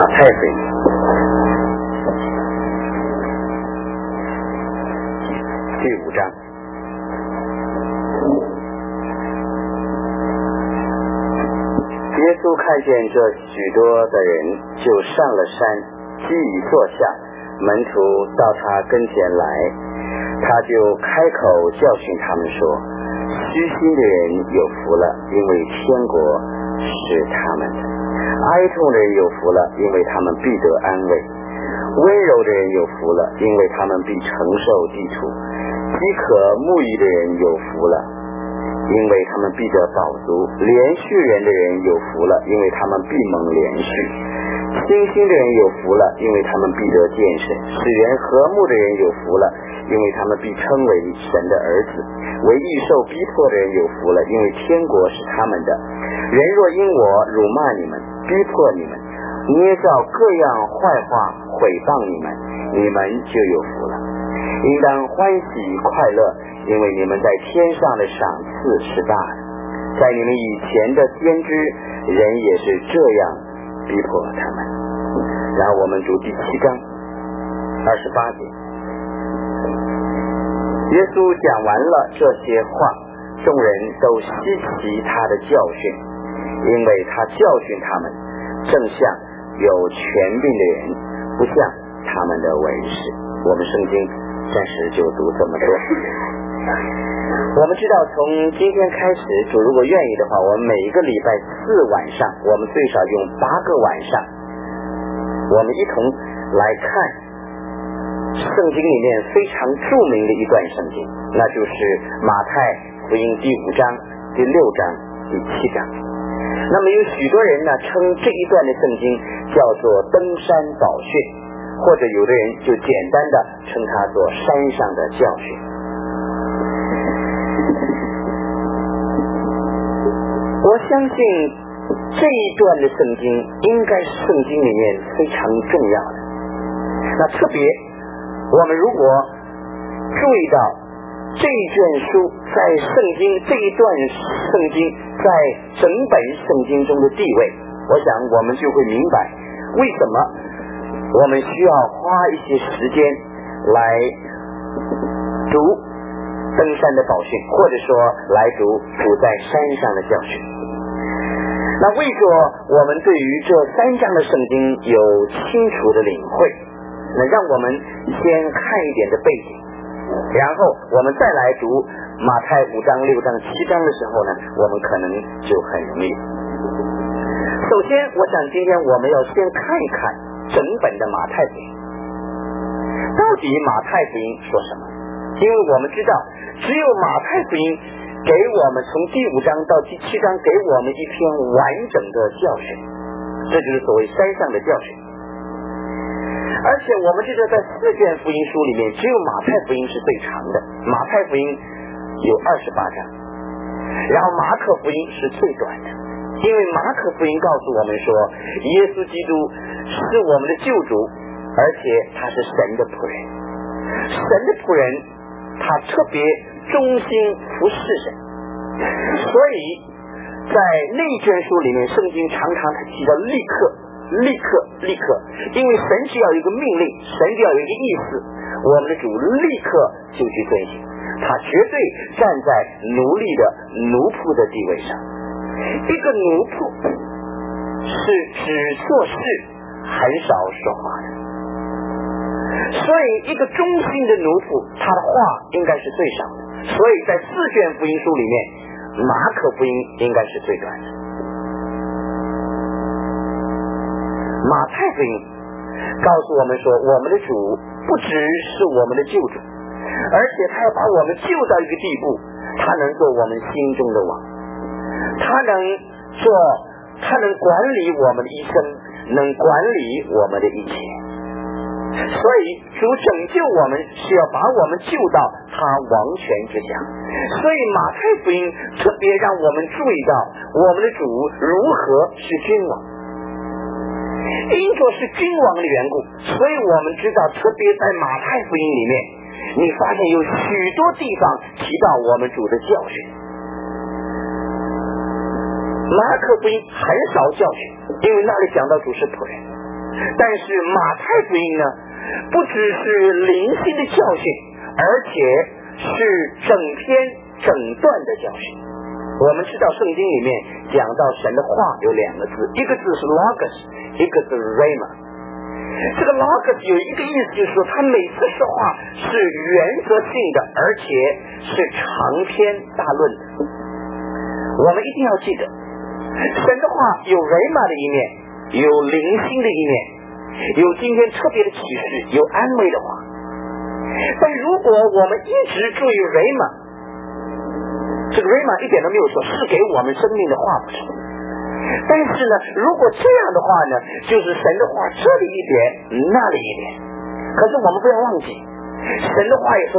马太福音第5章。耶稣看见这许多的人，就上了山，既已坐下，门徒到他跟前来，他就开口教训他们说：虚心的人有福了，因为天国是他们的；哀痛的人有福了，因为他们必得安慰；温柔的人有福了，因为他们必承受地土；饥渴慕义的人有福了，因为他们必得饱足；连续人的人有福了，因为他们必蒙连续；清心的人有福了，因为他们必得见神；使人和睦的人有福了，因为他们必称为神的儿子；为义受逼迫的人有福了，因为天国是他们的。人若因我辱骂你们，逼迫你们，捏造各样坏话毁谤你们，你们就有福了。应当欢喜快乐，因为你们在天上的赏赐是大的。在你们以前的先知人也是这样逼迫他们。然后我们读第7章28节。耶稣讲完了这些话，众人都稀奇他的教训，因为他教训他们正像有权柄的人，不像他们的文士。我们圣经暂时就读这么多。我们知道从今天开始，主如果愿意的话，我们每一个礼拜4晚上，我们最少用8个晚上，我们一同来看圣经里面非常著名的一段圣经，那就是马太福音第5章、第6章、第7章。那么有许多人呢称这一段的圣经叫做登山宝训，或者有的人就简单的称它做山上的教训。我相信这一段的圣经应该是圣经里面非常重要的。那特别我们如果注意到这一卷书在圣经这一段圣经在整本圣经中的地位，我想我们就会明白为什么我们需要花一些时间来读登山的宝训，或者说来读主在山上的教训。那为着我们对于这3章的圣经有清楚的领会，那让我们先看一点的背景，然后我们再来读马太5章、6章、7章的时候呢，我们可能就很容易。首先我想今天我们要先看一看整本的马太福音，到底马太福音说什么？因为我们知道只有马太福音给我们从第5章到第7章给我们一篇完整的教训，这就是所谓山上的教训。而且我们知道在4卷福音书里面，只有马太福音是最长的，马太福音有28章，然后马可福音是最短的。因为马可福音告诉我们说，耶稣基督是我们的救主，而且他是神的仆人。神的仆人他特别忠心服侍神，所以在那卷书里面，圣经常常他提到立刻，因为神只要有一个命令，神只要有一个意思，我们的主立刻就去遵行，他绝对站在奴隶的奴仆的地位上。一个奴仆是只做事很少说话的，所以一个忠心的奴仆他的话应该是最少的，所以在4卷福音书里面，马可福音应该是最短的。马太福音告诉我们说，我们的主不只是我们的救主，而且他要把我们救到一个地步，他能做我们心中的王，他能管理我们的一生，能管理我们的一切。所以主拯救我们是要把我们救到他王权之下。所以马太福音特别让我们注意到我们的主如何是君王，因着是君王的缘故，所以我们知道特别在马太福音里面，你发现有许多地方提到我们主的教训。马可福音很少教训，因为那里讲到主是仆人。 但是马太福音呢，不只是零星的教训，而且是整篇整段的教训。我们知道圣经里面讲到神的话有两个字，一个字是 logos， 一个字 rhema。这个 logos 有一个意思，就是说他每次说话是原则性的，而且是长篇大论的。我们一定要记得，神的话有 rhema 的一面，有灵性的一面，有今天特别的启示，有安慰的话。但如果我们一直注意 rhema， 这个 rhema 一点都没有说是给我们生命的话不是。但是呢，如果这样的话呢，就是神的话这里一点那里一点。可是我们不要忘记，神的话也是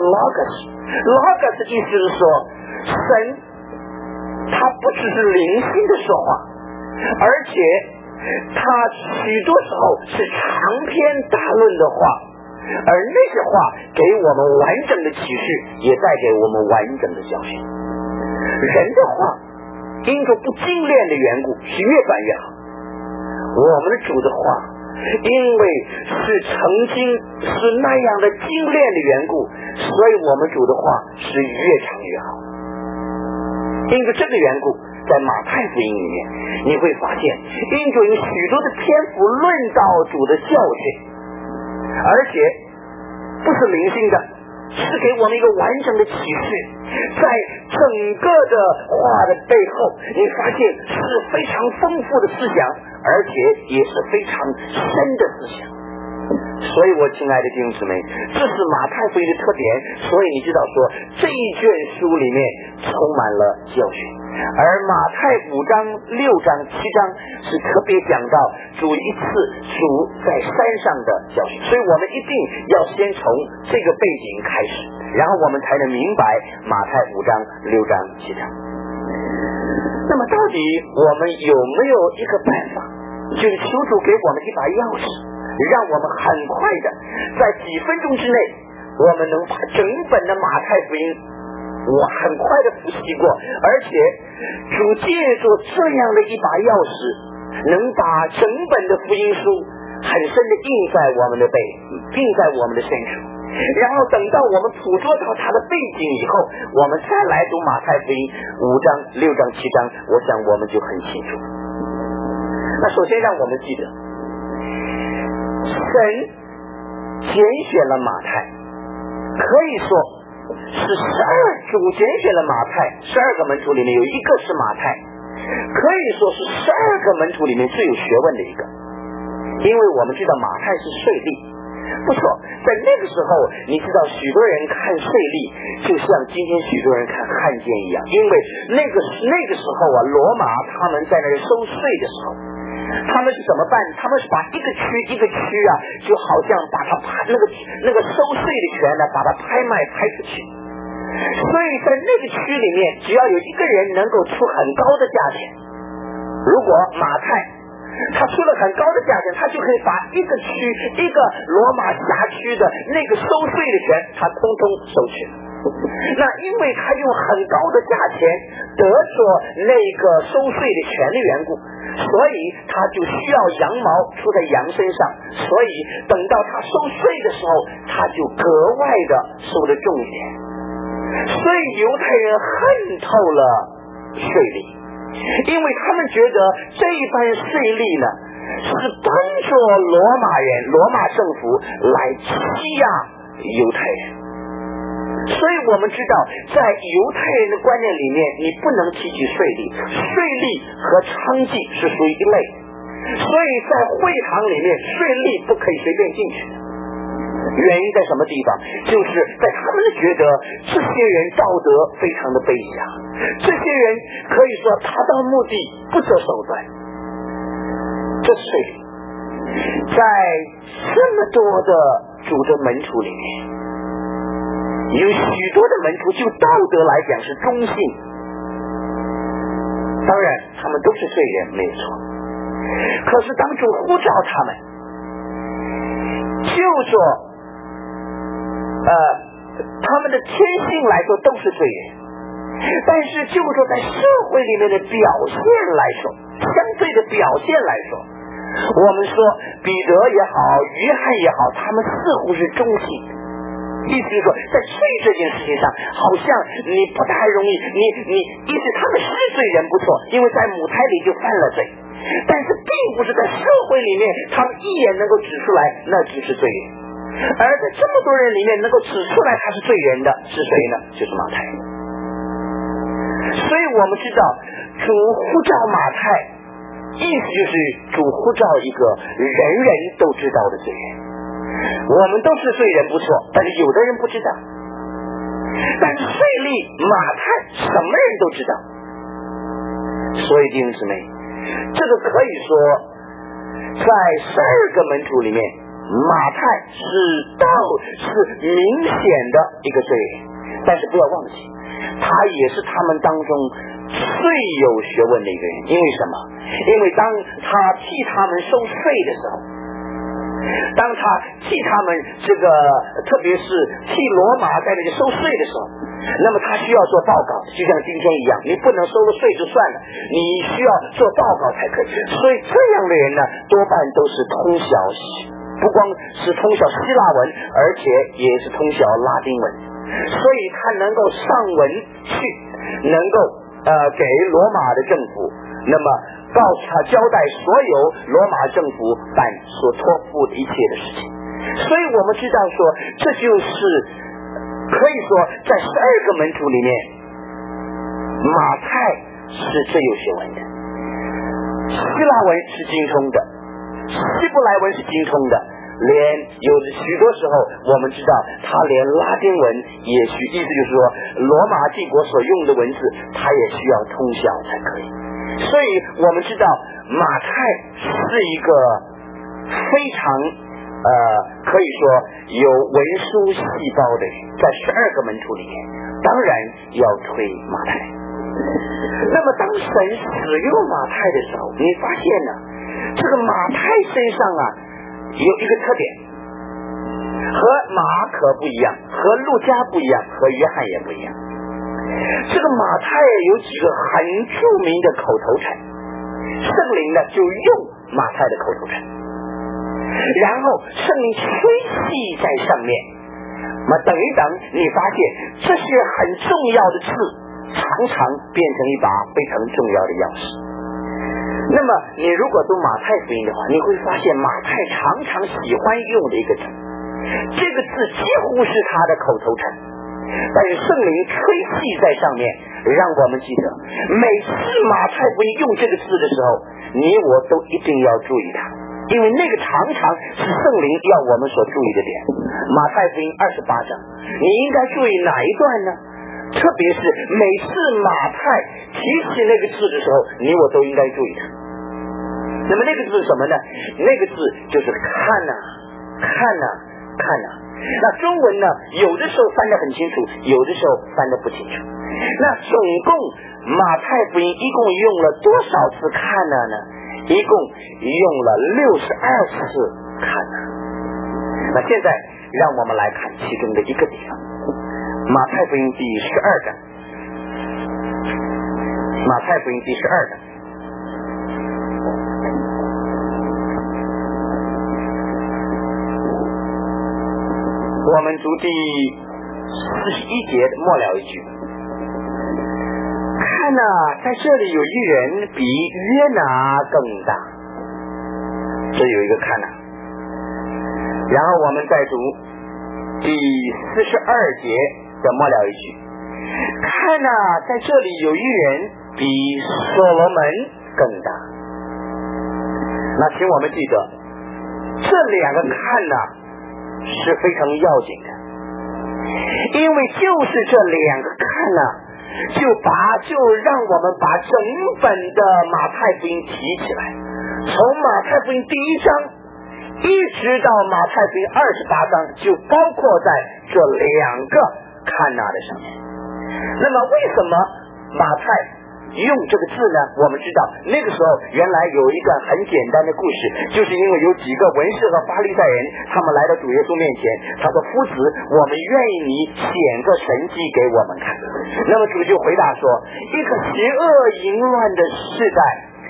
logos 的意思是说，神他不只是零星的说话，而且他许多时候是长篇大论的话，而那些话给我们完整的启示，也带给我们完整的教训。人的话因着不精炼的缘故是越短越好，我们的主的话因为是曾经是那样的精炼的缘故，所以我们主的话是越长越好。因着这个缘故，在马太福音里面你会发现，因着有许多的篇幅论到主的教训，而且不是零星的，是给我们一个完整的启示。在整个的话的背后，你发现是非常丰富的思想，而且也是非常深的思想。所以我亲爱的弟兄姊妹，这是马太福音的特点。所以你知道说，这一卷书里面充满了教训，而马太5章、6章、7章是特别讲到主一次主在山上的教训。所以我们一定要先从这个背景开始，然后我们才能明白马太5章、6章、7章。那么到底我们有没有一个办法，就是求主给我们一把钥匙，让我们很快的在几分钟之内，我们能把整本的马太福音我很快的复习过，而且主借着这样的一把钥匙，能把整本的福音书很深的印在我们的背，印在我们的身上。然后等到我们捕捉到它的背景以后，我们再来读马太福音5章、6章、7章，我想我们就很清楚。那首先让我们记得，神拣选了马太，可以说是主拣选了马太12个门徒里面有一个是马太，可以说是12个门徒里面最有学问的一个。因为我们知道马太是税吏，不错，在那个时候你知道许多人看税吏就像今天许多人看汉奸一样，因为那个时候啊，罗马他们在那里收税的时候，他们是怎么办？他们是把一个区一个区啊，就好像把它那个收税的权呢，把它拍卖拍出去。所以在那个区里面，只要有一个人能够出很高的价钱，如果马太他出了很高的价钱，他就可以把一个区一个罗马辖区的那个收税的权他通通收去了。那因为他用很高的价钱得着那个收税的权的缘故，所以他就需要羊毛出在羊身上，所以等到他收税的时候，他就格外的收得重一点。所以犹太人恨透了税吏，因为他们觉得这一番税吏呢是帮助罗马政府来欺压犹太人。所以我们知道在犹太人的观念里面，你不能提起税吏，税吏和娼妓是属于一类，所以在会堂里面税吏不可以随便进去的。原因在什么地方？就是在他们觉得这些人道德非常的卑下，这些人可以说达到目的不择手段。这税吏在这么多的主的门徒里面，有许多的门徒就道德来讲是中性，当然他们都是罪人没有错，可是当主呼召他们就说他们的天性来说都是罪人，但是就说在社会里面的表现来说，相对的表现来说， 我们说彼得也好，约翰也好，他们似乎是中性的，意思就是说在罪这件事情上好像你不太容易，你意思他们是罪人不错，因为在母胎里就犯了罪，但是并不是在社会里面他们一眼能够指出来那只是罪人，而在这么多人里面能够指出来他是罪人的是谁呢？就是马太。所以我们知道主呼召马太，意思就是主呼召一个人人都知道的罪人。我们都是罪人不错，但是有的人不知道，但是税吏马太什么人都知道。所以弟兄姊妹，这个可以说在12个门徒里面，马太是明显的一个罪人，但是不要忘记他也是他们当中最有学问的一个人。因为什么？因为当他替他们收税的时候，当他替他们这个特别是替罗马在那里收税的时候，那么他需要做报告，就像今天一样，你不能收了税就算了，你需要做报告才可以。所以这样的人呢，多半都是通晓，不光是通晓希腊文，而且也是通晓拉丁文，所以他能够上文去，能够给罗马的政府，那么告诉他交代所有罗马政府办所托付的一切的事情。所以我们知道说，这就是可以说在12个门徒里面，马太是最有学问的，希腊文是精通的，希伯来文是精通的，连有的许多时候我们知道他连拉丁文也许，意思就是说罗马帝国所用的文字他也需要通晓才可以。所以我们知道马太是一个非常可以说有文书细胞的人，在12个门徒里面当然要推马太。那么当神使用马太的时候，你发现呢，这个马太身上有一个特点，和马可不一样，和路加不一样，和约翰也不一样。这个马太有几个很著名的口头禅，圣灵呢就用马太的口头禅，然后圣灵吹气在上面，等一等，你发现这些很重要的字常常变成一把非常重要的钥匙。那么你如果读马太福音的话，你会发现马太常常喜欢用的一个字，这个字几乎是他的口头禅，但是圣灵吹气在上面，让我们记得每次马太福音用这个字的时候，你我都一定要注意它，因为那个常常是圣灵要我们所注意的点。马太福音28章，你应该注意哪一段呢？特别是每次马太提起那个字的时候，你我都应该注意它。那么那个字是什么呢？那个字就是看呐，看呐，看呐。那中文呢，有的时候翻得很清楚，有的时候翻得不清楚。那总共马太福音一共用了多少次看呐呢？一共用了62次看呐。那现在让我们来看其中的一个地方，马太福音第12章。马太福音第12章。我们读第41节的末了一句，看呐，在这里有一人比约拿更大，这有一个看呐。然后我们再读第42节的末了一句，看呐，在这里有一人比所罗门更大。那请我们记得这两个看呐是非常要紧的，因为就是这两个看呐，就让我们把整本的马太福音提起来，从马太福音第1章一直到马太福音28章，就包括在这两个看呐的上面。那么为什么马太用这个字呢？我们知道那个时候原来有一个很简单的故事，就是因为有几个文士和法利赛人，他们来到主耶稣面前，他说：夫子，我们愿意你显个神迹给我们看。那么主就回答说：一个邪恶淫乱的世代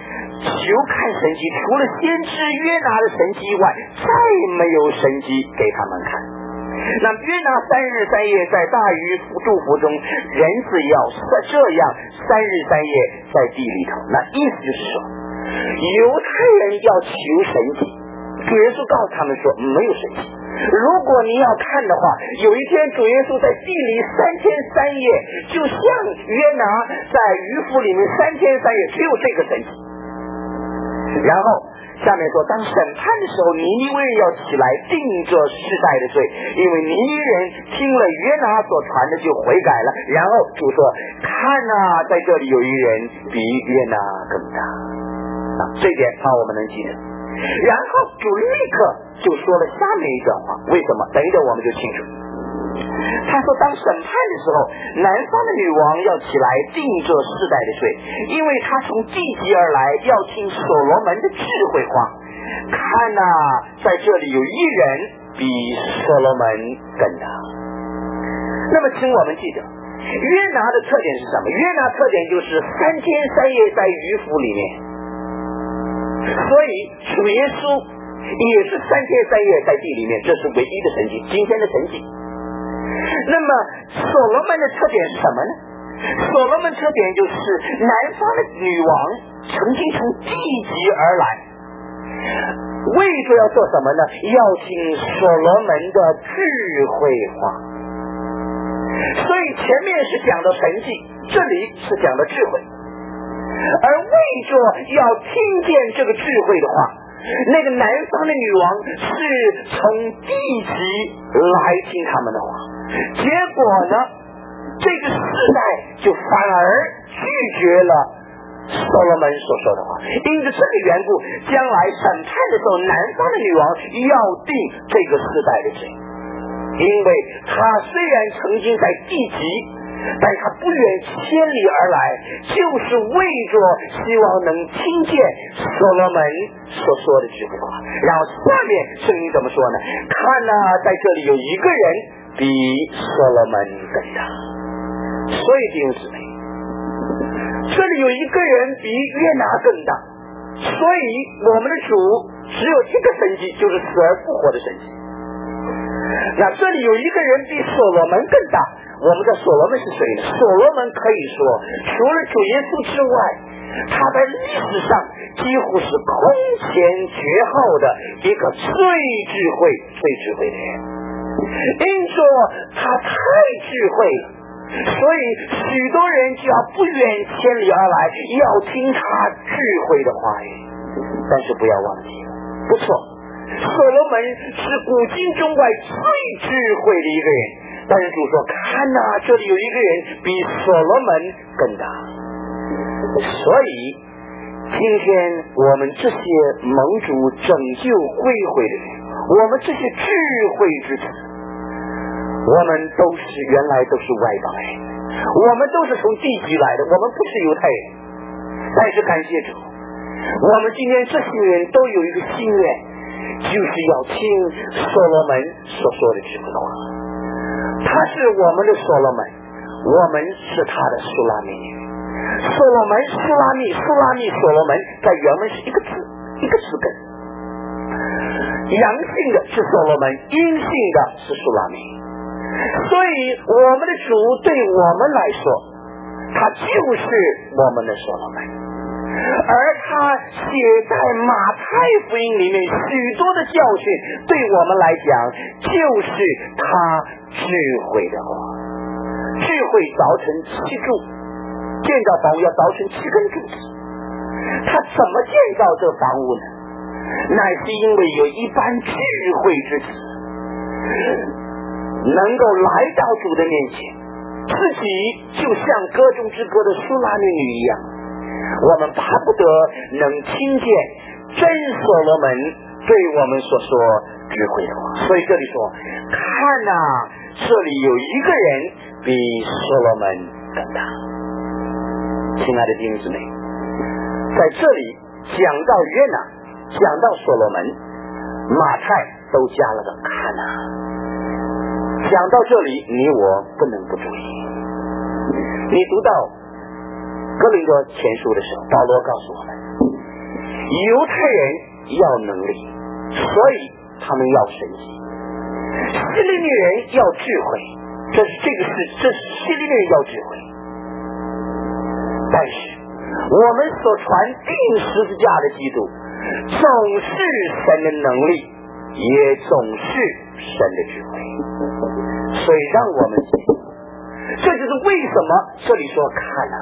求看神迹，除了先知约拿的神迹以外，再没有神迹给他们看。那约拿3日3夜在大鱼肚腹中，人子要这样3日3夜在地里头。那意思就是说，犹太人要求神迹，主耶稣告诉他们说没有神迹。如果你要看的话，有一天主耶稣在地里3天3夜，就像约拿在鱼腹里面3天3夜，只有这个神迹。然后下面说，当审判的时候，尼尼微人要起来定这世代的罪，因为尼尼微人听了约拿所传的就悔改了。然后主说，看啊，在这里有一人比约拿更大。这点我们能记得。然后主立刻就说了下面一段话，为什么？等一等我们就清楚。他说，当审判的时候，南方的女王要起来定这世代的罪，因为她从地极而来，要听所罗门的智慧话。看啊，在这里有一人比所罗门更大。那么请我们记得，约拿的特点是什么？约拿特点就是3天3夜在鱼腹里面，所以主耶稣也是3天3夜在地里面，这是唯一的神迹，今天的神迹。那么所罗门的特点是什么呢？所罗门特点就是南方的女王曾经从地极而来，为着要做什么呢？要听所罗门的智慧话。所以前面是讲的神迹，这里是讲的智慧。而为着要听见这个智慧的话，那个南方的女王是从地极来听他们的话，结果呢，这个世代就反而拒绝了所罗门所说的话。因着这个缘故，将来审判的时候，南方的女王要定这个世代的罪，因为她虽然曾经在地极，但他不远千里而来，就是为着希望能听见所罗门所说的智慧话。然后下面圣经怎么说呢？看啊，在这里有一个人比所罗门更大。所以弟兄姊妹，这里有一个人比约拿更大，所以我们的主只有一个神迹，就是死而复活的神迹。那这里有一个人比所罗门更大，我们的所罗门是谁呢？所罗门可以说除了主耶稣之外，他在历史上几乎是空前绝后的一个最智慧的人。因着他太智慧了，所以许多人就要不远千里而来，要听他智慧的话语。但是不要忘记了，不错，所罗门是古今中外最智慧的一个人，但是主说，看啊，这里有一个人比所罗门更大。所以今天我们这些蒙主拯救归回的人，我们这些智慧之子，我们原来都是外邦人，我们都是从地极来的，我们不是犹太人。但是感谢主，我们今天这些人都有一个心愿，就是要听所罗门所说的智慧话。他是我们的所罗门，我们是他的苏拉密。所罗门、苏拉密、所罗门在原文是一个字根。阳性的是所罗门，阴性的是苏拉密。所以我们的主对我们来说，他就是我们的所罗门。而他写在马太福音里面许多的教训，对我们来讲就是他智慧的话。智慧凿成7柱，建造房屋要凿成7根柱子。他怎么建造这房屋呢？乃是因为有一般智慧之子能够来到主的面前，自己就像歌中之歌的苏拉密女一样，我们巴不得能听见真所罗门对我们所说智慧的话。所以这里说，看啊，这里有一个人比所罗门更大。亲爱的弟兄姊妹，在这里讲到约拿，讲到所罗门，马太都加了个看啊。讲到这里，你我不能不注意。你读到哥林多前书的时候，保罗告诉我们， 犹太人要能力，所以他们要神迹；希利尼人要智慧，这是希利尼人要智慧。但是我们所传钉十字架的基督，总是神的能力，也总是神的智慧。所以让我们记住，这就是为什么这里说看啊，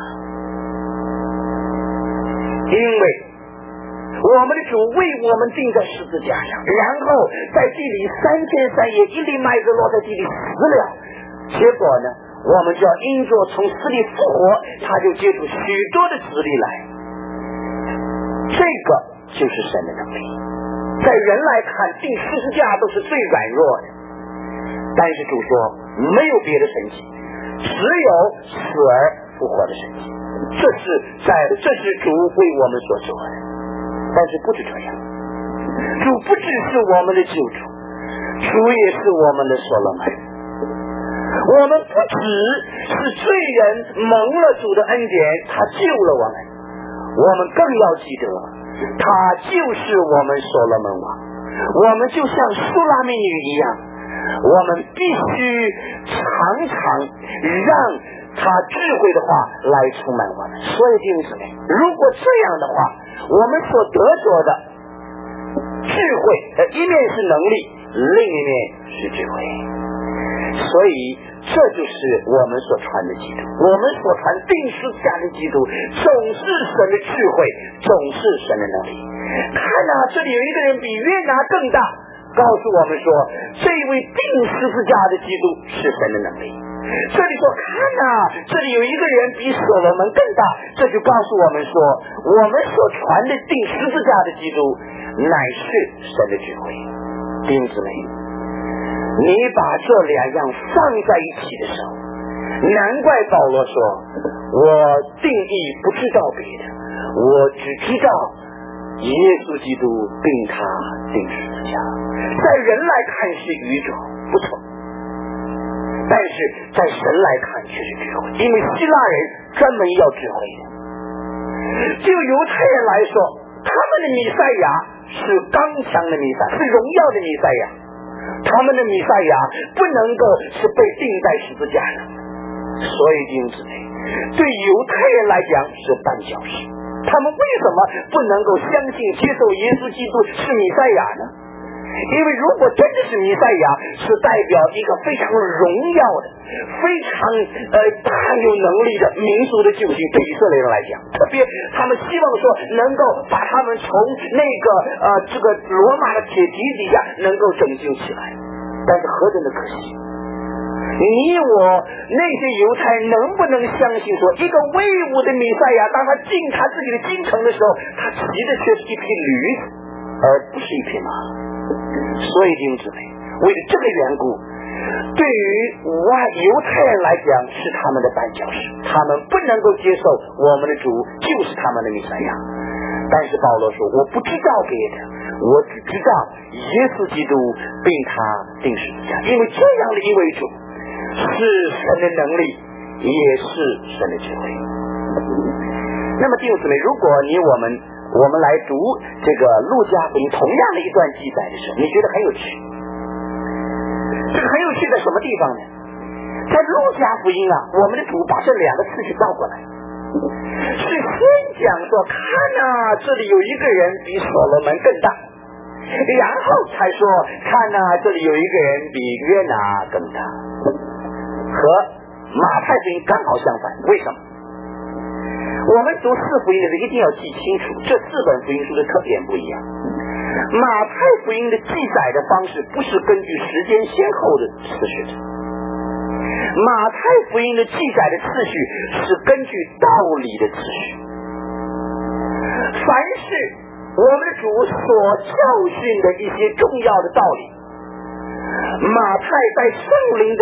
因为我们的主为我们钉在十字架上，然后在地里3天3夜，一粒麦子落在地里死了，结果呢，我们就要因着从死里复活，他就结出许多的子粒来。这个就是神的能力。在人来看，钉十字架都是最软弱的，但是主说没有别的神迹，只有死而复活的神迹。这是主为我们所做的。但是不止这样，主不只是我们的救主，主也是我们的所罗门。我们不只是罪人蒙了主的恩典，他救了我们，我们更要记得他就是我们所罗门王。我们就像苏拉美女一样，我们必须常常让他智慧的话来充满我们。所以弟兄姊妹，如果这样的话，我们所得着的智慧一面是能力，另一面是智慧。所以这就是我们所传的基督，我们所传钉十字架的基督，总是神的智慧，总是神的能力。看啊，这里有一个人比约拿更大，告诉我们说这位钉十字架的基督是神的能力。这里说看啊，这里有一个人比所罗门更大，这就告诉我们说我们所传的钉十字架的基督乃是神的智慧。弟兄姊妹，你把这2样放在一起的时候，难怪保罗说我定义不知道别的，我只知道耶稣基督并他钉十字架，在人来看是愚拙不错，但是在神来看却是智慧，因为希腊人专门要智慧的。就犹太人来说，他们的弥赛亚是刚强的弥赛亚，是荣耀的弥赛亚，他们的弥赛亚不能够是被钉在十字架上。所以弟兄姊妹，对犹太人来讲是绊脚石，他们为什么不能够相信接受耶稣基督是弥赛亚呢？因为如果真的是弥赛亚，是代表一个非常荣耀的、非常大有能力的民族的救星，对以色列人来讲，特别他们希望说能够把他们从那个这个罗马的铁蹄底下能够拯救起来。但是何等的可惜，你我那些犹太能不能相信说一个威武的弥赛亚，当他进他自己的京城的时候，他骑的却是一匹驴子，而不是一匹马。所以弟兄姊妹，为了这个缘故，对于犹太人来讲是他们的绊脚石，他们不能够接受我们的主就是他们的弥赛亚。但是保罗说我不知道别的，我只知道耶稣基督并他钉十字架，因为这样的一位主是神的能力，也是神的智慧。那么弟兄姊妹，如果我们来读这个路加福音同样的一段记载的时候，你觉得很有趣。这个很有趣在什么地方呢？在路加福音啊，我们的主把这2个次序倒过来，是先讲说看啊，这里有一个人比所罗门更大，然后才说看啊，这里有一个人比约拿更大。和马太福音刚好相反，为什么？我们读4福音的时候一定要记清楚，这4本福音书的特点不一样。马太福音的记载的方式不是根据时间先后的次序的，马太福音的记载的次序是根据道理的次序。凡是我们的主所教训的一些重要的道理，马太在圣灵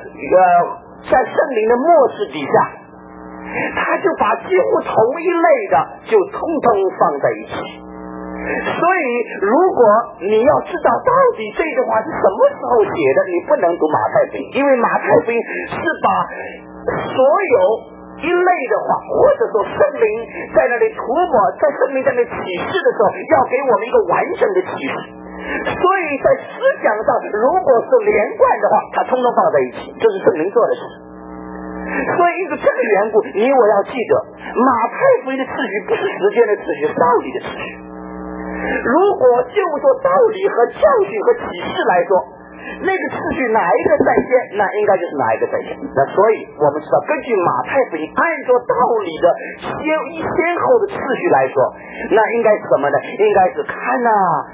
的默示底下，他就把几乎同一类的就通通放在一起。所以如果你要知道到底这句话是什么时候写的，你不能读马太福音，因为马太福音是把所有一类的话，或者说圣灵在那里涂抹，在圣灵在那里启示的时候，要给我们一个完整的启示。所以在思想上，如果是连贯的话，它通通放在一起，这是圣灵做的事。所以因为这个缘故，你我要记得，马太福音的次序不是时间的次序，是道理的次序。如果就做道理和教训和启示来说，那个次序哪一个在先，那应该就是哪一个在先。那所以我们知道，根据马太福音按照道理的先后的次序来说，那应该是什么呢？应该是看啊，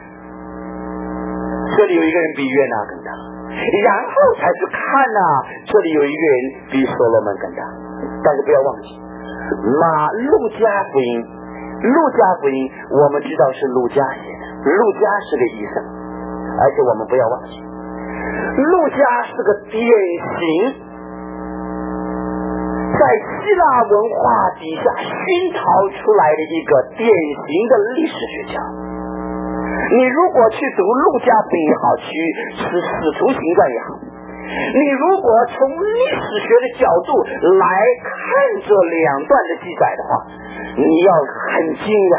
这里有一个人比约拿更大，然后才是看啊，这里有一个人比所罗门更大。但是不要忘记，路加福音我们知道是路加写的，路加是个医生，而且我们不要忘记，路加是个典型在希腊文化底下熏陶出来的一个典型的历史学家。你如果去读路加福音也好，去使徒行传也好，你如果从历史学的角度来看这两段的记载的话，你要很惊讶，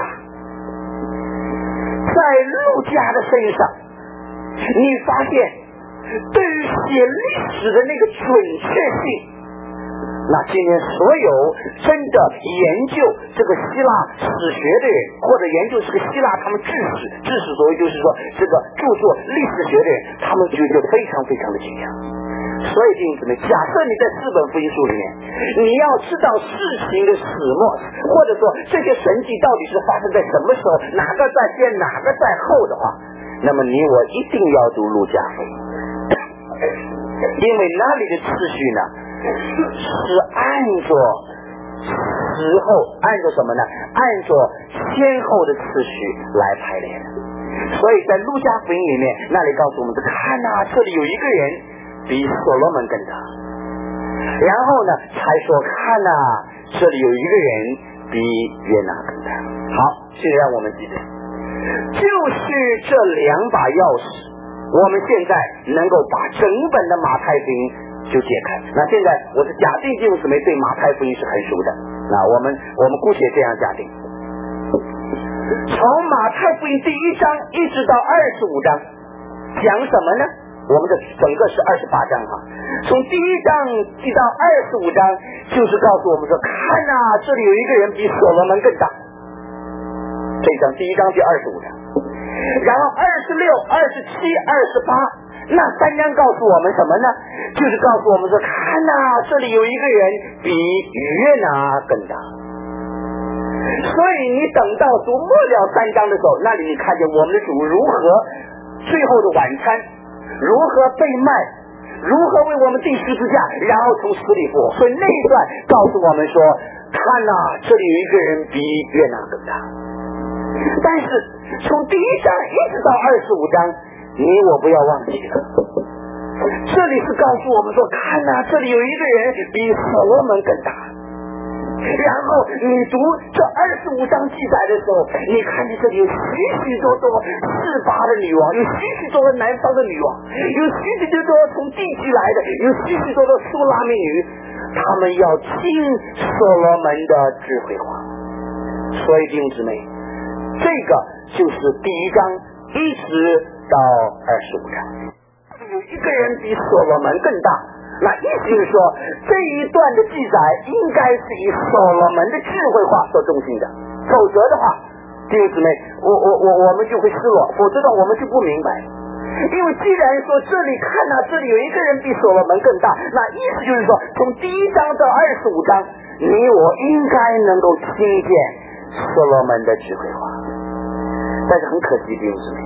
在路加的身上你发现对于写历史的那个准确性，那今天所有真的研究这个希腊史学的人，或者研究这个希腊他们治史所谓就是说这个著作历史学的人，他们就觉得非常非常的惊讶。所以弟兄姊妹，假设你在4本福音书里面，你要知道事情的始末，或者说这些神迹到底是发生在什么时候，哪个在先哪个在后的话，那么你我一定要读路加福音，因为那里的次序呢是按着时候，按着什么呢？按着先后的次序来排列的。所以在路加福音里面，那里告诉我们，看啊，这里有一个人比所罗门更大，然后呢才说看啊，这里有一个人比约拿更大。好，现在让我们记得，就是这2把钥匙，我们现在能够把整本的马太福音就解开。那现在我是假定弟兄姊妹对马太福音是很熟的，那我们姑且这样假定，从马太福音第1章一直到25章讲什么呢？我们的整个是28章哈，从第1章记到25章，就是告诉我们说，看啊，这里有一个人比所罗门更大。这一章第1章第25章，然后26、27、28，那3章告诉我们什么呢？就是告诉我们说，看啊，这里有一个人比约拿更大。所以你等到读末了3章的时候，那里你看见我们的主如何最后的晚餐，如何被卖，如何为我们钉十字架，然后从死里复活。所以那一段告诉我们说，看啊，这里有一个人比约拿更大。但是从第1章一直到25章，你我不要忘记了，这里是告诉我们说，看啊，这里有一个人比所罗门更大。然后你读这25章记载的时候，你看见这里有许许多多示巴的女王，有许许多多南方的女王，有许许多多从地级来的，有许许多多苏拉密女，他们要听所罗门的智慧话。所以弟兄姊妹，这个就是第1章一直到25章，有一个人比所罗门更大。那意思就是说，这一段的记载应该是以所罗门的智慧化所中心的，否则的话，弟兄姊妹，我们就会失落，否则的我们就不明白。因为既然说这里看啊，这里有一个人比所罗门更大，那意思就是说，从第1章到25章，你我应该能够听见所罗门的智慧化。但是很可惜，弟兄姊妹，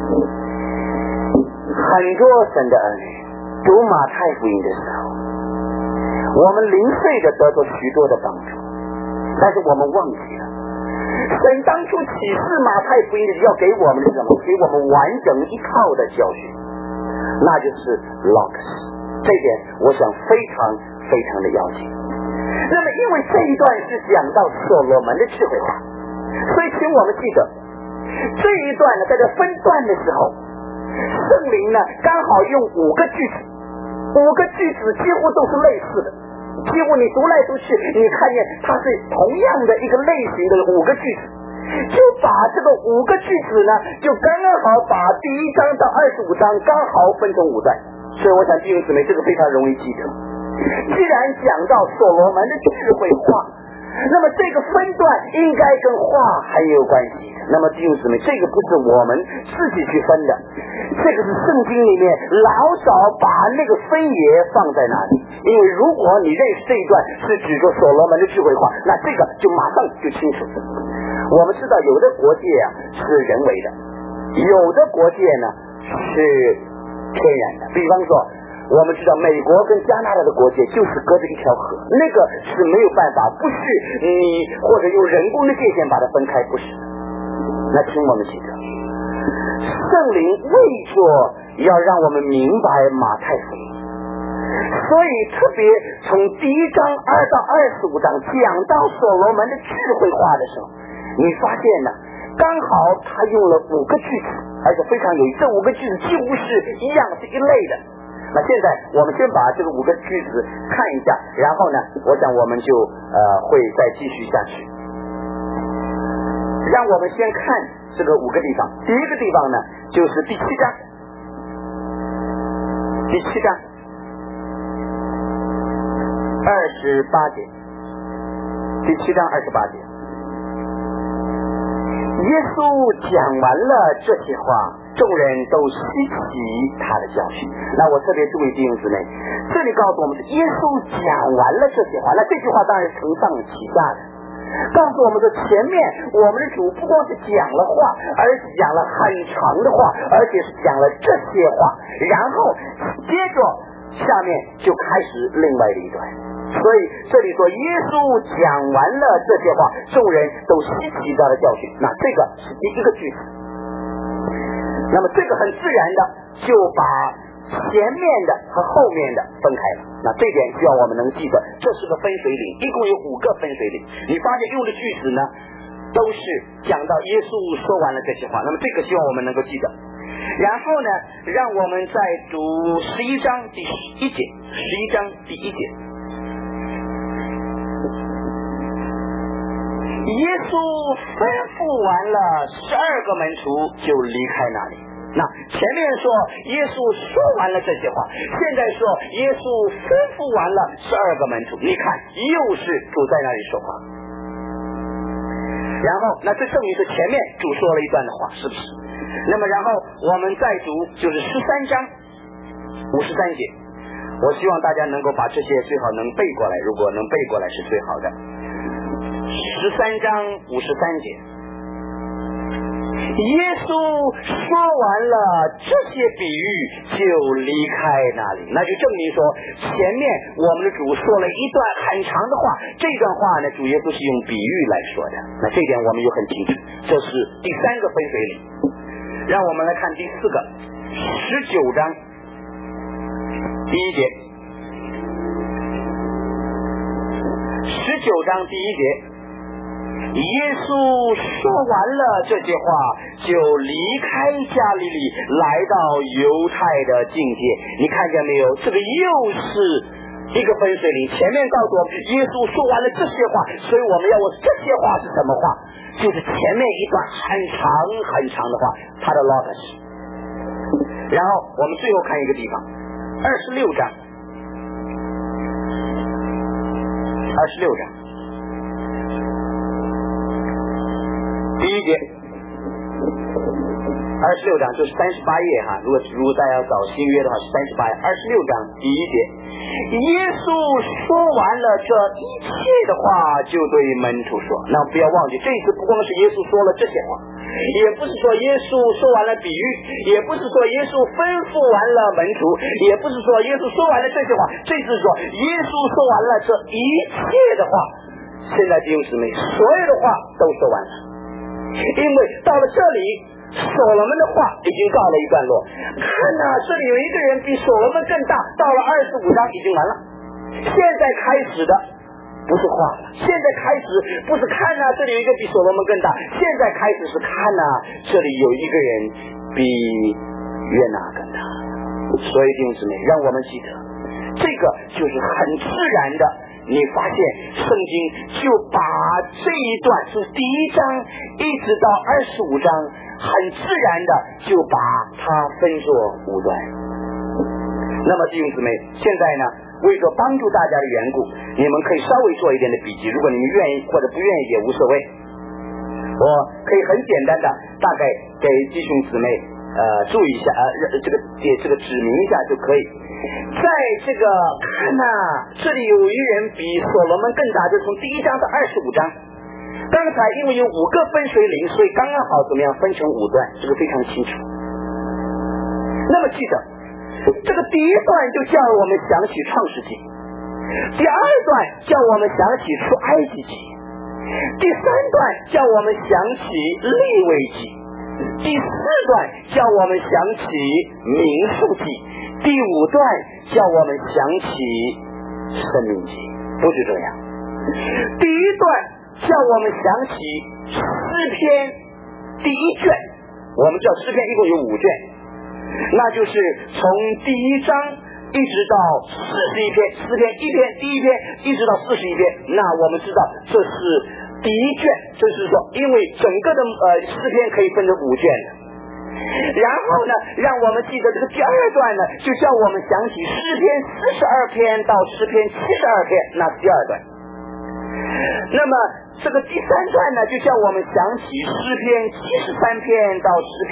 很多神的儿女读马太福音的时候，我们零碎的得到许多的帮助，但是我们忘记了神当初启示马太福音的要给我们的什么？给我们完整一套的教训，那就是 logos。 这一点我想非常非常的要紧。那么因为这一段是讲到所罗门的智慧化，所以请我们记得这一段呢，在这分段的时候，圣灵呢刚好用5个句子，5个句子几乎都是类似的， 几乎你读来读去，你看见它是同样的一个类型的5个句子，就把这个5个句子呢，就刚刚好把第1章到25章刚好分成5段。所以我想弟兄姊妹，这个非常容易记得。既然讲到所罗门的智慧话，那么这个分段应该跟话很有关系的。那么弟兄姊妹，这个不是我们自己去分的，这个是圣经里面老早把那个分野放在那里。因为如果你认识这一段是指着所罗门的智慧话，那这个就马上就清楚。我们知道有的国界啊是人为的，有的国界呢是天然的。比方说我们知道美国跟加拿大的国界就是隔着一条河，那个是没有办法，不是你或者用人工的界限把它分开，不是。那请我们记得，圣灵为着要让我们明白马太福音，所以特别从第1章2到25章讲到所罗门的智慧话的时候，你发现呢，刚好他用了5个句子，而且非常有意思，这5个句子几乎是一样，是一类的。那现在我们先把这个5个句子看一下，然后呢，我想我们就会再继续下去。让我们先看这个5个地方。第一个地方呢，就是第7章，第7章28节，第7章28节。耶稣讲完了这些话，众人都稀奇他的教训。那我特别注意弟兄姊妹，这里告诉我们是耶稣讲完了这些话，那这句话当然是承上启下的，告诉我们说前面我们的主不光是讲了话，而是讲了很长的话，而且是讲了这些话，然后接着下面就开始另外的一段。所以这里说耶稣讲完了这些话，众人都稀奇他的教训，那这个是第一个句子。那么这个很自然的就把前面的和后面的分开了，那这点需要我们能记得，这是个分水岭，一共有5个分水岭。你发现用的句子呢都是讲到耶稣说完了这些话，那么这个希望我们能够记得。然后呢，让我们再读11章第1节，11章第1节。耶稣吩咐完了12个门徒就离开那里。那前面说耶稣说完了这些话，现在说耶稣吩咐完了12个门徒，你看又是主在那里说话。然后那这证明是前面主说了一段的话，是不是？那么然后我们再读就是13章53节，我希望大家能够把这些最好能背过来，如果能背过来是最好的。13章53节，耶稣说完了这些比喻就离开那里，那就证明说前面我们的主说了一段很长的话，这段话呢主耶稣是用比喻来说的，那这点我们就很清楚，这是第3个分水岭。让我们来看第4个19章第1节，19章第1节，耶稣说完了这些话就离开加利利，来到犹太的境界。你看见没有，这个又是一个分水岭。前面告诉我们耶稣说完了这些话，所以我们要问这些话是什么话，就是前面一段很长很长的话，他的 logos。 然后我们最后看一个地方26章26章第1节，26章就是38页哈，如果大家要找新约的话是38页，26章第1节，耶稣说完了这一切的话就对门徒说。那不要忘记，这一次不光是耶稣说了这些话，也不是说耶稣说完了比喻，也不是说耶稣吩咐完了门徒，也不是说耶稣说完了这些话，这次说耶稣说完了这一切的话。现在弟兄姊妹，所有的话都说完了，因为到了这里所罗门的话已经告了一段落。看呐，这里有一个人比所罗门更大，到了25章已经完了。现在开始的不是话了，现在开始不是看呐，这里有一个比所罗门更大，现在开始是看呐，这里有一个人比约拿更大。所以弟兄姊妹，让我们记得，这个就是很自然的你发现圣经就把这一段从第1章一直到25章很自然的就把它分作5段。那么弟兄姊妹，现在呢，为着帮助大家的缘故，你们可以稍微做一点的笔记，如果你们愿意或者不愿意也无所谓。我可以很简单的大概给弟兄姊妹注意一下这个指明一下就可以。在这个看呐，这里有一人比所罗门更大，就从第1章到25章。刚才因为有5个分水岭，所以刚刚好怎么样分成5段，这个非常清楚。那么记得这个第1段就叫我们想起创世纪，第2段叫我们想起出埃及记，第3段叫我们想起利未记，第4段叫我们想起民数记，第5段叫我们想起申命记。不是这样，第1段叫我们想起诗篇第1卷，我们叫诗篇一共有5卷，那就是从第1章一直到41篇，诗篇第1篇一直到41篇。那我们知道这是第1卷，就是说因为整个的诗篇可以分成5卷的。然后呢，让我们记得这个第2段呢，就叫我们想起诗篇42篇到诗篇72篇，那是第2段。那么这个第3段呢，就叫我们想起诗篇73篇到诗篇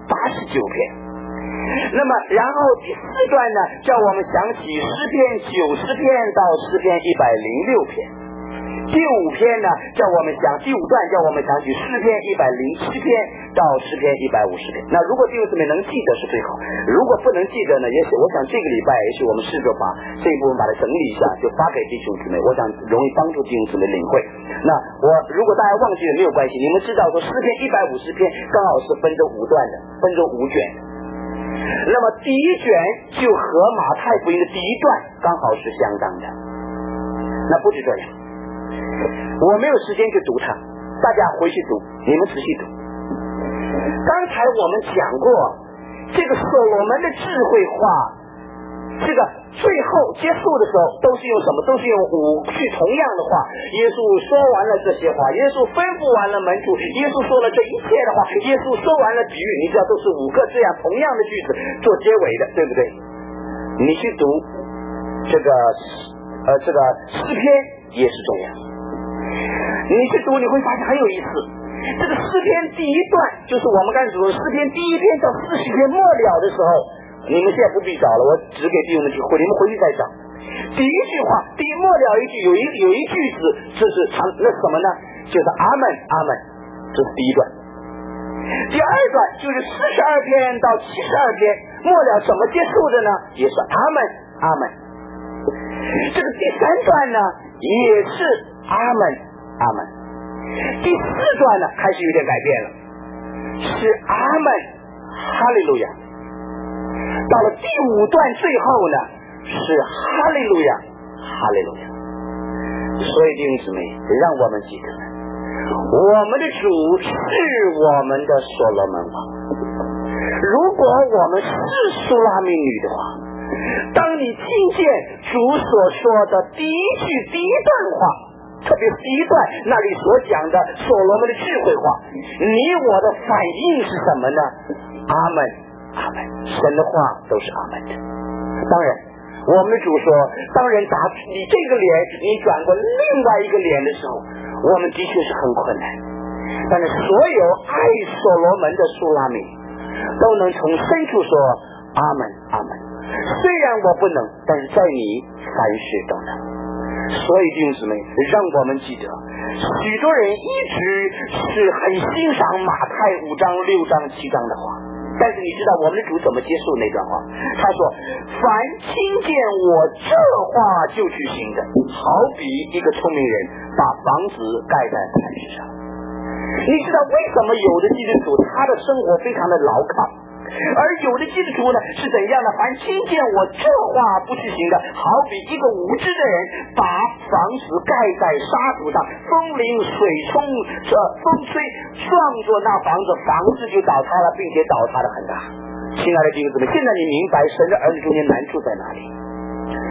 89篇。那么然后第4段呢，叫我们想起诗篇90篇到诗篇106篇。第5篇呢，叫我们想第5段叫我们想起诗篇107篇到诗篇150篇。那如果弟兄姊妹能记得是最好，如果不能记得呢，也许我想这个礼拜也许我们试着把这一部分把它整理一下，就发给弟兄姊妹，我想容易帮助弟兄姊妹领会。那我如果大家忘记了没有关系，你们知道说诗篇150篇刚好是分着5段的，分着5卷。那么第1卷就和马太福音的第1段刚好是相当的。那不止这样，我没有时间去读它，大家回去读，你们仔细读。刚才我们讲过这个所罗门的智慧化，这个最后结束的时候都是用什么？都是用5句同样的话。耶稣说完了这些话，耶稣吩咐完了门徒，耶稣说了这一切的话，耶稣说完了比喻，你知道都是5个这样同样的句子做结尾的，对不对？你去读这个诗篇也是这样，你去读你会发现很有意思。这个诗篇第1段就是我们刚才说的诗篇第1篇到40篇末了的时候，你们现在不必找了，我只给弟兄们去回，你们回去再找。第1句话，末了一句有一句子，这是那什么呢？就是阿门阿门，这是第1段。第2段就是42篇到72篇末了怎么结束的呢？也是阿门阿门。这个第3段呢也是阿门阿门。第4段呢开始有点改变了，是阿门哈利路亚。到了第5段最后呢是哈利路亚哈利路亚。所以弟兄姊妹，让我们记得我们的主是我们的所罗门王。如果我们是苏拉密女的话，当你听见主所说的第1句第1段话，特别是第1段那里所讲的所罗门的智慧话，你我的反应是什么呢？阿门阿门，神的话都是阿门的。当然我们的主说，当人打你这个脸，你转过另外一个脸的时候，我们的确是很困难。但是所有爱所罗门的苏拉密都能从深处说阿门阿门，虽然我不能，但是在你凡事都能。所以弟兄姊妹，让我们记得，许多人一直是很欣赏马太5章6章7章的话，但是你知道我们的主怎么结束那段话？他说，凡听见我这话就去行的，好比一个聪明人把房子盖在磐石上。你知道为什么有的基督徒他的生活非常的牢靠，而有的基督徒呢是怎样的？凡听见我这话不去行的，好比一个无知的人把房子盖在沙土上，风淋水冲风吹，撞着那房子就倒塌了，并且倒塌的很大。亲爱的弟兄姊妹，现在你明白神的儿女中间难处在哪里？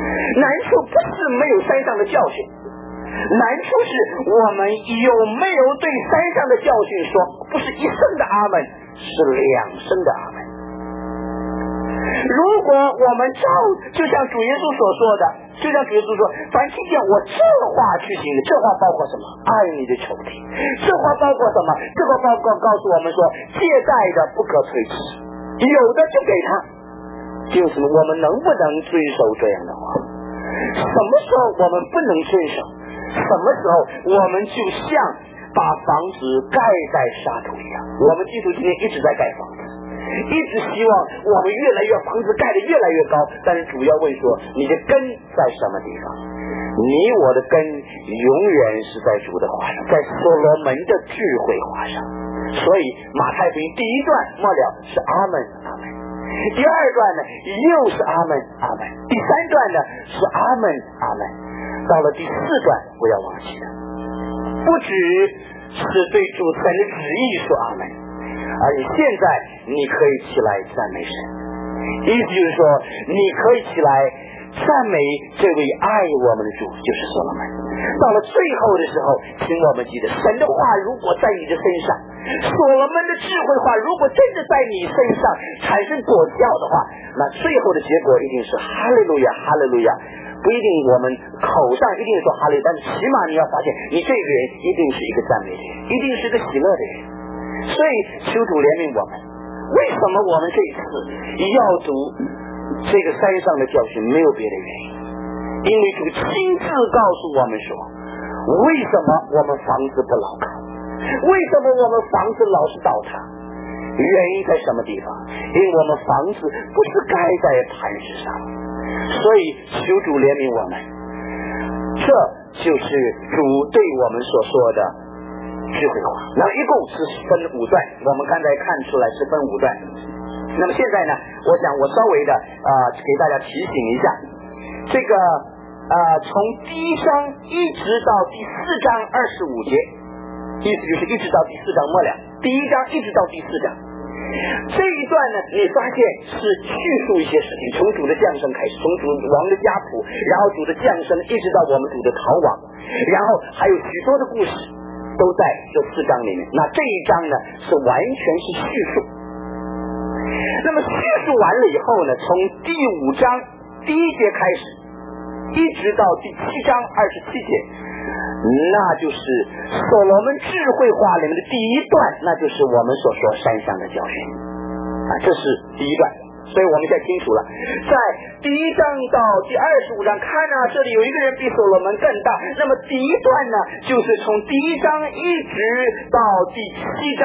难处不是没有山上的教训，难处是我们有没有对山上的教训说，不是一声的阿门，是2声的阿门。如果我们就像主耶稣所说的，就像主耶稣说，凡听见我这话去行的，这话包括什么？爱你的仇敌。这话包括什么？这话包括告诉我们说，借贷的不可推辞，有的就给他。就是我们能不能遵守这样的话？什么时候我们不能遵守？什么时候我们就像把房子盖在沙土一样？我们基督今天一直在盖房子，一直希望我们越来越房子盖得越来越高，但是主要问说，你的根在什么地方？你我的根永远是在主的话上，在所罗门的智慧话上。所以马太福音第一段末了是阿门阿门，第二段呢又是阿门阿门，第三段呢是阿门阿门，到了第4段不要忘记了，不只是对主神的旨意说阿门，而且现在你可以起来赞美神，意思就是说你可以起来赞美这位爱我们的主，就是所罗门。到了最后的时候，请我们记得，神的话如果在你的身上，所罗门的智慧话如果真的在你身上产生果效的话，那最后的结果一定是哈利路亚哈利路亚。不一定我们口上一定说哈利，但是起码你要发现你这个人一定是一个赞美的人，一定是一个喜乐的人。所以求主怜悯我们，为什么我们这一次要读这个山上的教训？没有别的原因，因为主亲自告诉我们说，为什么我们房子不牢靠，为什么我们房子老是倒塌，原因在什么地方？因为我们房子不是盖在磐石上。所以求主怜悯我们，这就是主对我们所说的智慧话。那么一共是分5段，我们刚才看出来是分5段。那么现在呢，我想我稍微的给大家提醒一下，这个从第1章一直到第4章25节，意思就是一直到第4章末了，第1章一直到第4章。这一段呢，你发现是叙述一些事情，从主的降生开始，从主王的家谱，然后主的降生一直到我们主的逃亡，然后还有许多的故事都在这4章里面。那这一章呢是完全是叙述。那么叙述完了以后呢，从第5章第1节开始一直到第7章27节，那就是所罗门智慧话里面的第1段，那就是我们所说山上的教训这是第1段。所以我们现在清楚了，在第1章到第25章看这里有一个人比所罗门更大。那么第1段呢，就是从第1章一直到第7章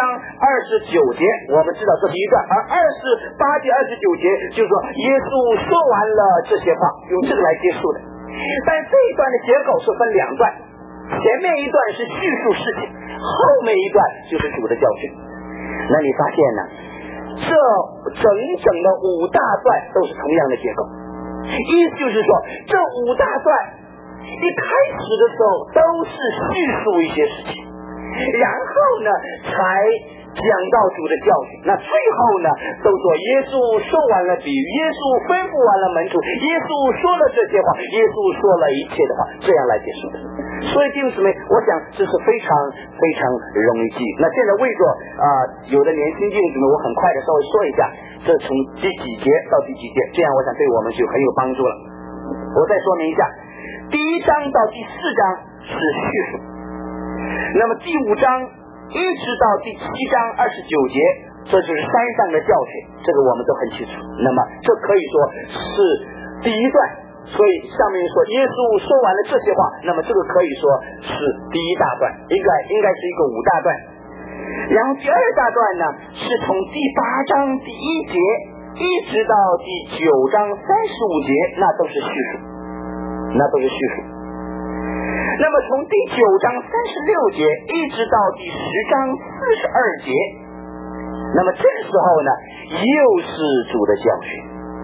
29节，我们知道这是1段，而28节29节就是说耶稣说完了这些话，用这个来结束的。但这一段的结构是分2段，前面一段是叙述事情，后面一段就是主的教训。那你发现呢，这整的5大段都是同样的结构，意思就是说这5大段一开始的时候都是叙述一些事情，然后呢才讲到主的教训。那最后呢都说耶稣说完了比喻，耶稣吩咐完了门徒，耶稣说了这些话，耶稣说了一切的话，这样来结束的。所以弟兄姊妹，我想这是非常非常容易记。那现在为着有的年轻弟兄姊妹，我很快的稍微说一下，这从第几节到第几节，这样我想对我们就很有帮助了。我再说明一下，第1章到第4章是叙述，那么第5章一直到第7章29节，这就是山上的教训，这个我们都很清楚。那么这可以说是第1段，所以上面说耶稣说完了这些话，那么这个可以说是第1大段，应该是一个5大段。然后第2大段呢，是从第8章第1节一直到第9章35节，那都是叙述，那都是叙述。那么从第9章36节一直到第10章42节，那么这个时候呢又是主的教训。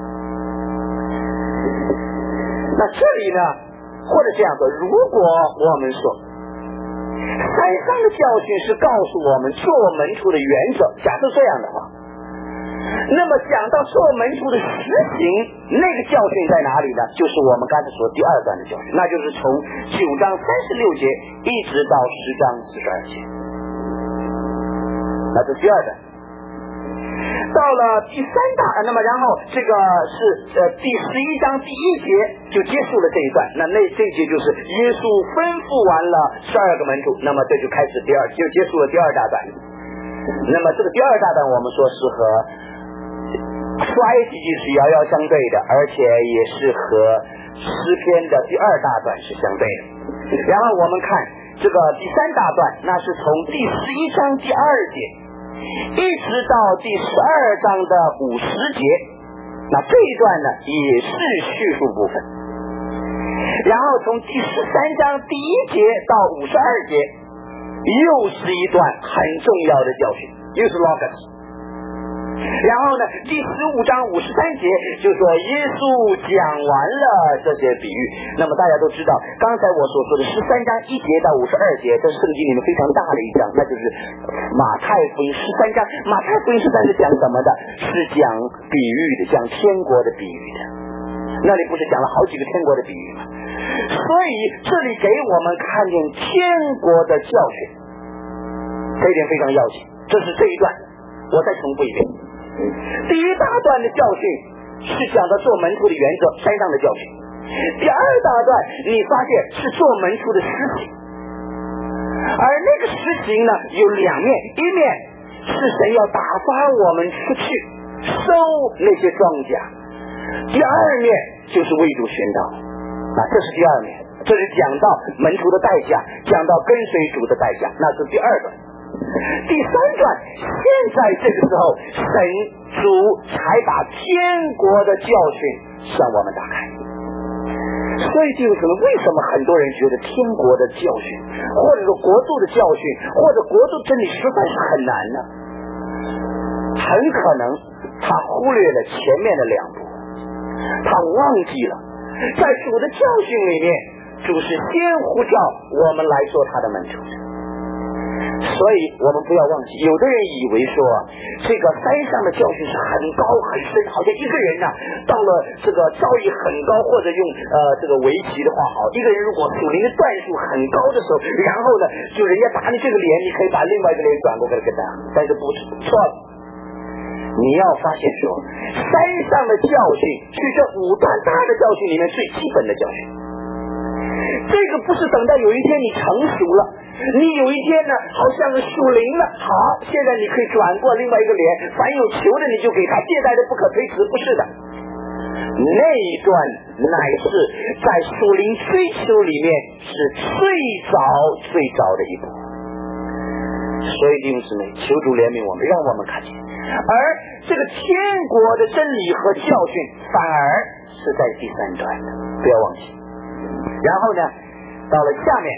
那这里呢，或者这样说，如果我们说山上的教训是告诉我们做门徒的原则，假设这样的话， 那么讲到做门徒的实行，那个教训在哪里呢？就是我们刚才说第二段的教训，那就是从9章36节一直到10章42节，那这第二段。到了第3大，那么然后这个是第11章第1节就结束了这一段，这一节就是耶稣吩咐完了12个门徒，那么这就开始就结束了第2大段。那么这个第2大段我们说是和出埃及记是遥遥相对的，而且也是和诗篇的第2大段是相对的。然后我们看这个第3大段，那是从第11章第2节一直到第12章的50节，那这一段呢也是叙述部分。然后从第13章第1节到52节又是一段很重要的教训，又是 logos。然后呢第15章53节就说耶稣讲完了这些比喻。那么大家都知道刚才我所说的13章1节到52节，这是圣经里面非常大的一章，那就是马太福音13章。马太福音13是讲什么的？是讲比喻的，讲天国的比喻的。那里不是讲了好几个天国的比喻吗？所以这里给我们看见天国的教训，这一点非常要紧。这是这一段，我再重复一遍。第1大段的教训是讲到做门徒的原则，3章的教训。第2大段你发现是做门徒的实行，而那个实行呢有2面，一面是神要打发我们出去收那些庄稼，第2面就是为主宣道。这是第2面，这是讲到门徒的代价，讲到跟随主的代价，那是第2段。第3段，现在这个时候神主才把天国的教训向我们打开。所以就是为什么很多人觉得天国的教训或者说国度的教训或者国度真理实在是很难呢？很可能他忽略了前面的2步，他忘记了在主的教训里面，主是先呼召我们来做他的门徒。所以我们不要忘记，有的人以为说这个山上的教训是很高很深，好像一个人呢到了这个造诣很高，或者用这个围棋的话好，一个人如果属灵的段数很高的时候，然后呢就人家打你这个脸，你可以把另外一个脸转过来跟他，但是不是错了。你要发现说山上的教训是这5段大的教训里面最基本的教训，这个不是等到有一天你成熟了，你有一天呢好像属灵了，好，现在你可以转过另外一个脸，凡有求的你就给他，借贷的不可推辞，不是的。那一段乃是在属灵追求里面是最早的一步。所以弟兄姊妹，求主怜悯我们，让我们看见，而这个天国的真理和教训反而是在第3段的，不要忘记。然后呢到了下面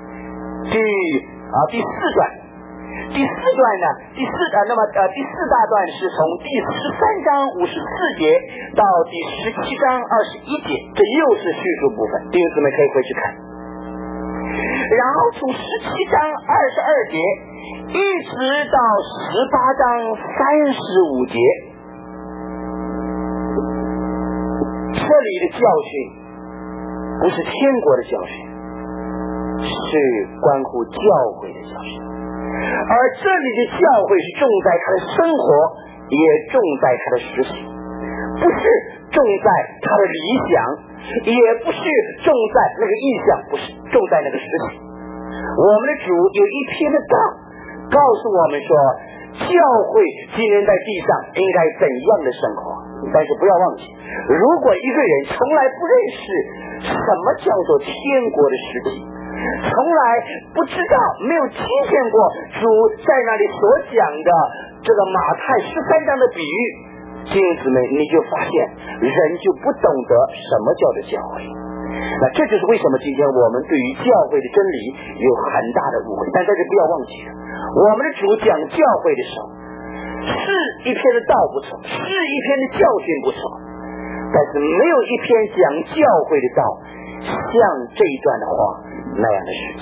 第4段，第4段呢那么第4大段是从第13章54节到第17章21节，这又是叙述部分，弟兄姊妹可以回去看。然后从17章22节一直到18章35节，这里的教训不是天国的教训，是关乎教会的教训，而这里的教会是重在他的生活，也重在他的实行，不是重在他的理想，也不是重在那个意向，不是重在那个实行。我们的主有一篇的道告诉我们说，教会今天在地上应该怎样的生活。但是不要忘记，如果一个人从来不认识什么叫做天国的实体，从来不知道，没有听见过主在那里所讲的这个马太13章的比喻，弟兄姊妹，你就发现人就不懂得什么叫做教会。那这就是为什么今天我们对于教会的真理有很大的误会。但在这不要忘记了，我们的主讲教会的时候，是一篇的道不错，是一篇的教训不错，但是没有一篇讲教会的道像这一段的话那样的实际。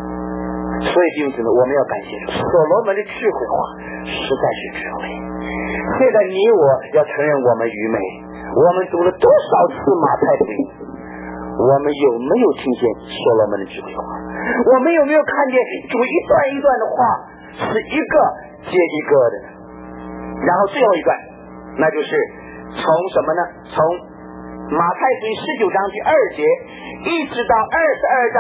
所以弟兄姊妹，我们要感谢主，所罗门的智慧话实在是智慧， 现在你我要承认我们愚昧，我们读了多少次马太福音，我们有没有听见所罗门的智慧话？我们有没有看见主一段一段的话是一个接一个的呢？然后最后一段，那就是从什么呢？从马太福音19章第2节一直到22章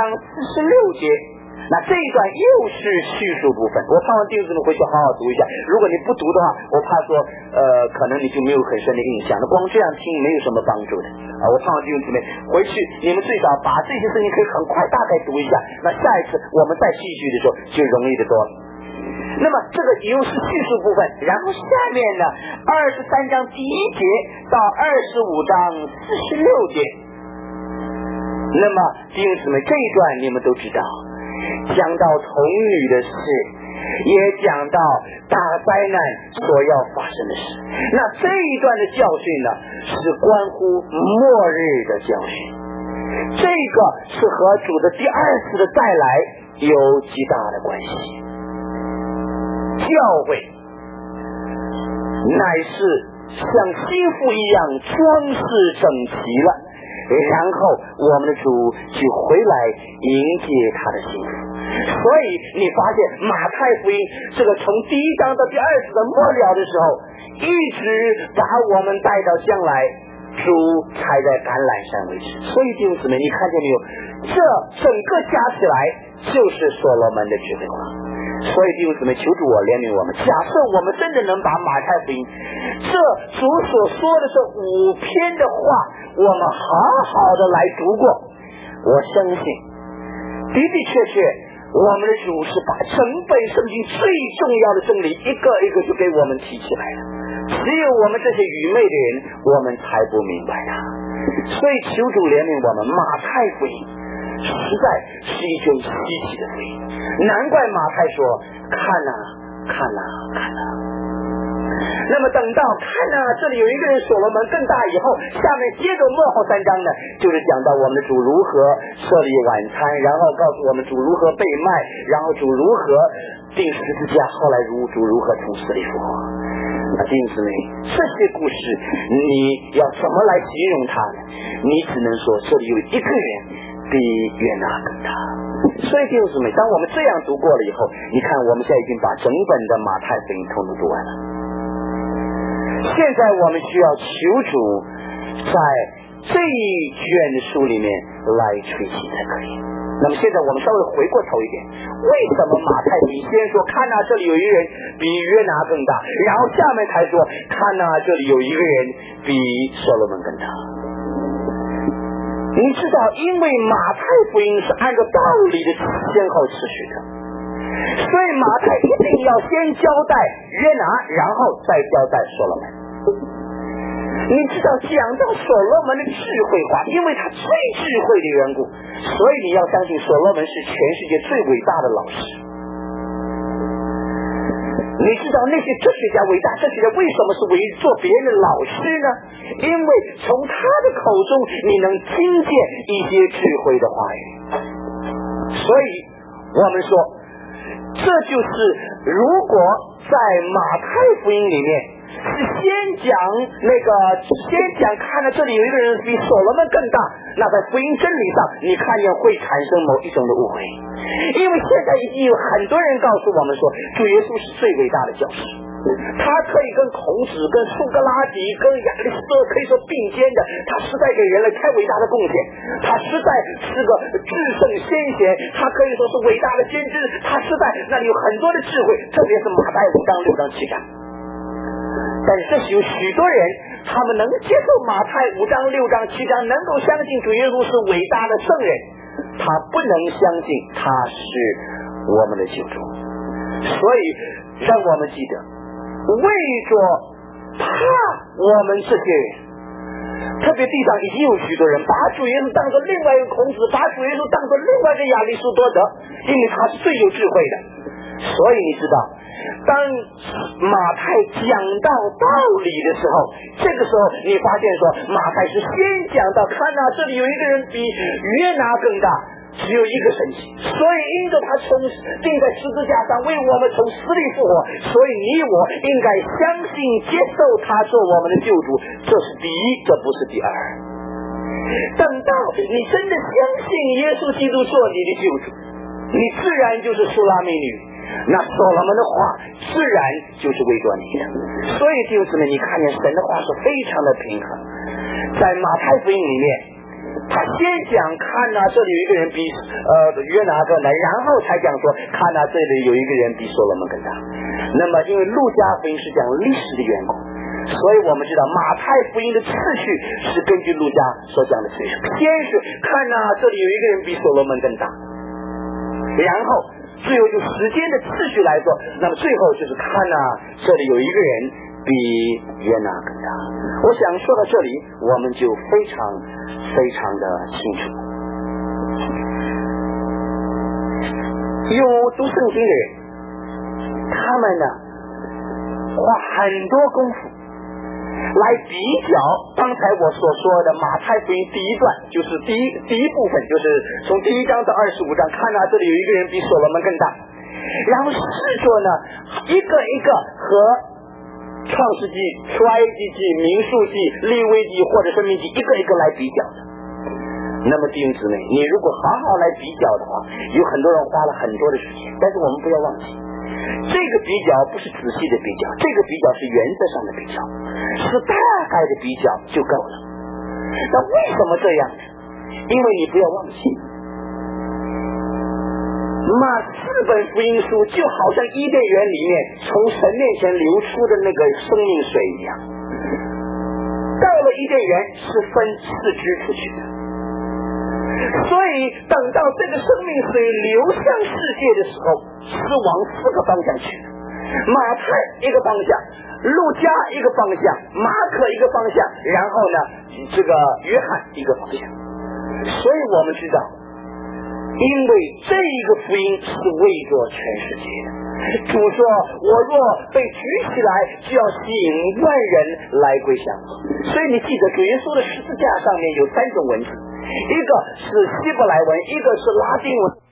46节，那这一段又是叙述部分。我盼望弟兄姊妹回去好好读一下，如果你不读的话，我怕说可能你就没有很深的印象，那光这样听没有什么帮助的我盼望弟兄姊妹回去你们最少把这些事情可以很快大概读一下，那下一次我们再继续的时候就容易的多了。那么这个又是叙述部分，然后下面呢23章第1节到25章46节，那么弟兄姊妹这一段你们都知道，讲到童女的事，也讲到大灾难所要发生的事。那这一段的教训呢，是关乎末日的教训，这个是和主的第二次的再来有极大的关系。教会乃是像新妇一样装饰整齐了，然后我们的主就回来迎接他的幸福。所以你发现马太福音这个从第1章到第20章末了的时候，一直把我们带到将来主踩在橄榄山为止。所以弟兄姊妹，你看见没有，这整个加起来就是所罗门的智慧话。所以弟兄姊妹，求主我怜悯我们，假设我们真的能把马太福音这主所说的这5篇的话我们好好的来读过，我相信的的确确我们的主是把整本圣经最重要的真理一个一个就给我们提起来了，只有我们这些愚昧的人我们才不明白它。所以求主怜悯我们，马太福音实在是一卷稀奇的福音，难怪马太说看啊看啊看啊。那么等到看啊这里有一个人所罗门更大以后，下面接着末后3章呢，就是讲到我们的主如何设立晚餐，然后告诉我们主如何被卖，然后主如何钉十字架，后来主如何从死里复活。那弟兄姊妹，这些故事你要怎么来形容它呢？你只能说这里有一个人比约拿更大。所以弟兄姊妹，当我们这样读过了以后，你看我们现在已经把整本的马太福音统统读完了。现在我们需要求主在这一卷的书里面来吹气才可以。那么现在我们稍微回过头一点，为什么马太福音先说看啊这里有一个人比约拿更大，然后下面才说看啊这里有一个人比所罗门更大？你知道，因为马太福音是按照道理的先后次序的，所以马太一定要先交代约拿，然后再交代所罗门。你知道，讲到所罗门的智慧话，因为他最智慧的缘故，所以你要相信所罗门是全世界最伟大的老师。你知道那些哲学家伟大哲学家为什么是做别人的老师呢？因为从他的口中你能听见一些智慧的话语。所以我们说，这就是如果在马太福音里面是先讲看到这里有一个人比所罗门更大，那在福音真理上你看见会产生某一种的误会。因为现在已经有很多人告诉我们说，主耶稣是最伟大的教师，他可以跟孔子、跟苏格拉底、跟亚里士多可以说并肩的，他实在给人类太伟大的贡献，他实在是个至圣先贤，他可以说是伟大的先知，他实在那里有很多的智慧，特别是马太5章、6章、7章。但是这是有许多人他们能接受马太5章、6章、7章，能够相信主耶稣是伟大的圣人，他不能相信他是我们的救主。所以让我们记得，为着怕我们这些人，特别地上已经有许多人把主耶稣当作另外一个孔子，把主耶稣当作另外一个亚里士多德，因为他是最有智慧的。所以你知道，当马太讲到道理的时候，这个时候你发现说马太是先讲到看啊这里有一个人比约拿更大， 只有一个神迹，所以因着他钉在十字架上为我们从死里复活，所以你我应该相信接受他做我们的救主，这是第一，这不是第二。等到你真的相信耶稣基督做你的救主，你自然就是苏拉美女，那所罗门的话自然就是为着你的。所以弟兄姊妹，你看见神的话是非常的平衡。在马太福音里面，他先讲看这里有一个人比约拿更大，然后才讲说看这里有一个人比所罗门更大。那么因为路加福音是讲历史的缘故，所以我们知道马太福音的次序是根据路加所讲的次序，先是看这里有一个人比所罗门更大，然后最后就时间的次序来说，那么最后就是看这里有一个人比约拿更大。我想说到这里，我们就非常的清楚。有读圣经的人，他们花很多功夫来比较刚才我所说的马太福音第一段，就是第一部分，就是从第1章到25章，看这里有一个人比所罗门更大，然后试着一个一个和创世纪、出埃及记、民数记、利未记或者申命记一个一个来比较的。那么弟兄姊妹，你如果好好来比较的话，有很多人花了很多的时间，但是我们不要忘记，这个比较不是仔细的比较，这个比较是原则上的比较，是大概的比较就够了。那为什么这样呢？因为你不要忘记，马4本福音书就好像伊甸园里面从神面前流出的那个生命水一样，到了伊甸园是分4支出去的，所以等到这个生命水流向世界的时候，是往4个方向去的。马太一个方向，路加一个方向，马可一个方向，然后这个约翰一个方向。所以我们知道，因为这一个福音是为着全世界的。主说我若被举起来，就要吸引万人来归向我。所以你记得主耶稣的十字架上面有3种文字，一个是希伯来文，一个是拉丁文。